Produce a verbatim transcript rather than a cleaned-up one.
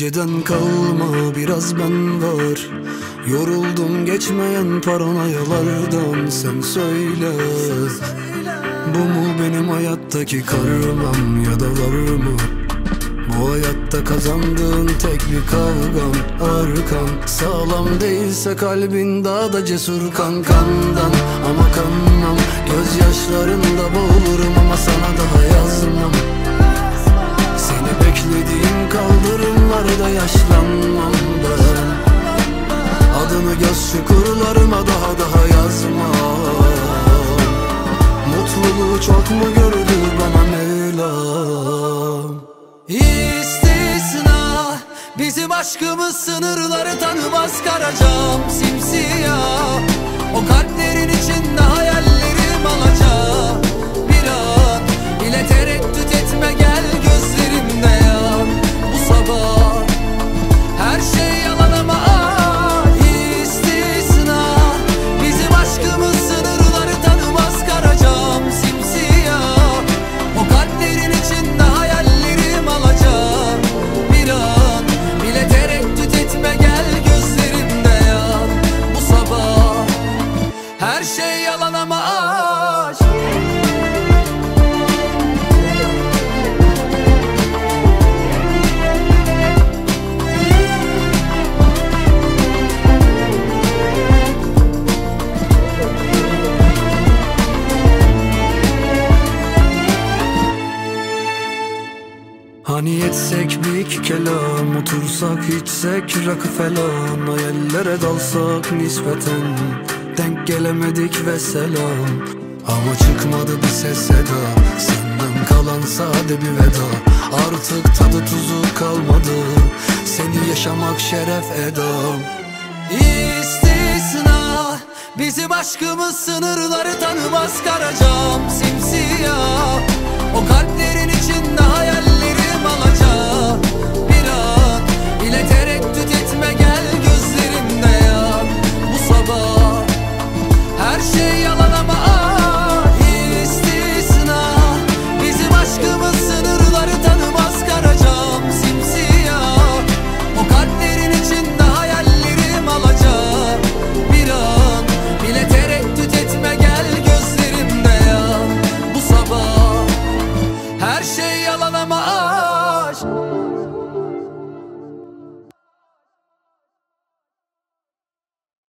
geceden kalma biraz ben var. Yoruldum geçmeyen paranoyalardan, sen söyle. Bu mu benim hayattaki karmam, ya da var mı bu hayatta kazandığın tek bir kavgam? Arkan sağlam değilse kalbin daha da cesur kankandan. Ama kanmam, gözyaşlarında boğulurum ama sana daha yazmam. Seni beklediğim kaldırımlarda yaşlanmam ben. Adını göz çukurlarıma daha daha yazmam. Mutluluğu çok mu gördü bana Mevlam? İstisna, bizim aşkımız sınırları tanımaz, karacam simsiyah. O kalplerin içinde hayallerim alacak. Bir an bile tereddüt etme, gel gözlerimde yan. Bu sabah her şey yalan ama ah, istisna. Bizim aşkımız sınırları tanımaz, karacam simsiyah. O kalplerin içinde hayallerim alacak. Bir an bile tereddüt etme, gel gözlerimde yan. Bu sabah her şey yalan ama aşk. Hani etsek bir iki kelam, otursak içsek rakı falan, hayallere dalsak nispeten denk gelemedik ve selam. Ama çıkmadı bir ses seda, senden kalan sade bir veda. Artık tadı tuzu kalmadı, seni yaşamak şeref edam. İstisna, bizim aşkımız sınırları tanımaz, karacam simsiyah.